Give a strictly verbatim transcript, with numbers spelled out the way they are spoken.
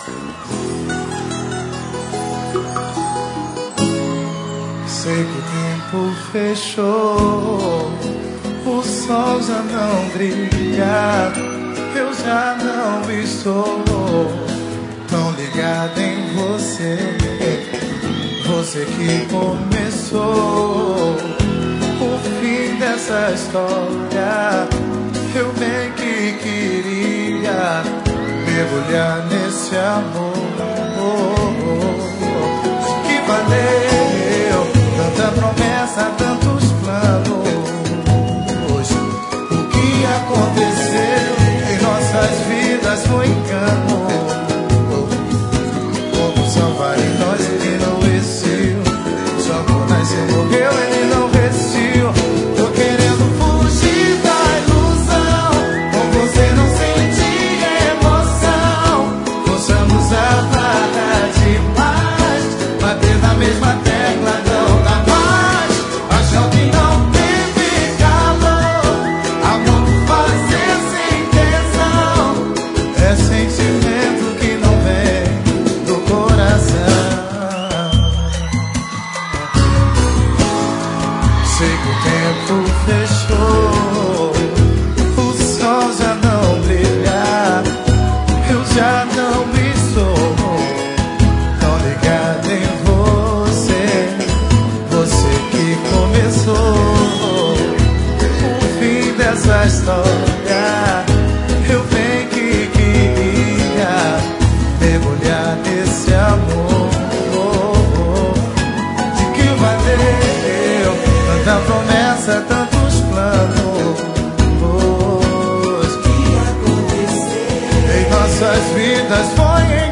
Sei que o tempo fechou, o sol já não brilha, eu já não estou tão ligado em você. Você que começou o fim dessa história, eu bem que queria mergulhar nesse amor. Que valeu tanta promessa, tantos planos. O que aconteceu em nossas vidas foi engano. Como salvar em nós ele não existiu, só por nascer morreu ele não resistiu. Tô querendo fugir da ilusão, com você não senti emoção. Forçamos a barra demais, bater na mesma tecla não dá mais. Acham que não teve calor, amor por fazer sem intenção. É sentimento que não vem do coração. Sei que o tempo fechou, o sol já não brilha, eu já não estou tão ligado em você. Você que começou o fim dessa história, eu bem que queria mergulhar nesse amor. De que valeu tanta promessa, tantos planos. O que aconteceu em nossas vidas foi